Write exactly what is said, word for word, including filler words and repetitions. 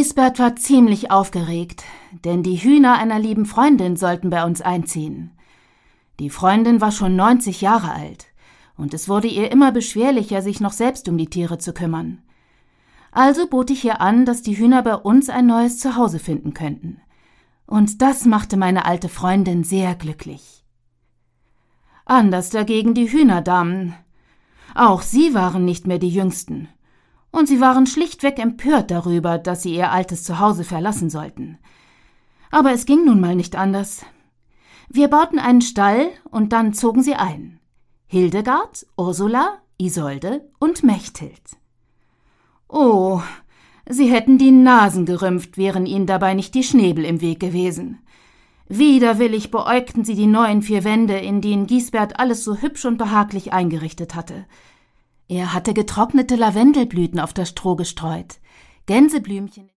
Giesbert war ziemlich aufgeregt, denn die Hühner einer lieben Freundin sollten bei uns einziehen. Die Freundin war schon neunzig Jahre alt, und es wurde ihr immer beschwerlicher, sich noch selbst um die Tiere zu kümmern. Also bot ich ihr an, dass die Hühner bei uns ein neues Zuhause finden könnten. Und das machte meine alte Freundin sehr glücklich. Anders dagegen die Hühnerdamen. Auch sie waren nicht mehr die Jüngsten. Und sie waren schlichtweg empört darüber, dass sie ihr altes Zuhause verlassen sollten. Aber es ging nun mal nicht anders. Wir bauten einen Stall und dann zogen sie ein. Hildegard, Ursula, Isolde und Mechthild. Oh, sie hätten die Nasen gerümpft, wären ihnen dabei nicht die Schnäbel im Weg gewesen. Widerwillig beäugten sie die neuen vier Wände, in denen Giesbert alles so hübsch und behaglich eingerichtet hatte. Er hatte getrocknete Lavendelblüten auf das Stroh gestreut, Gänseblümchen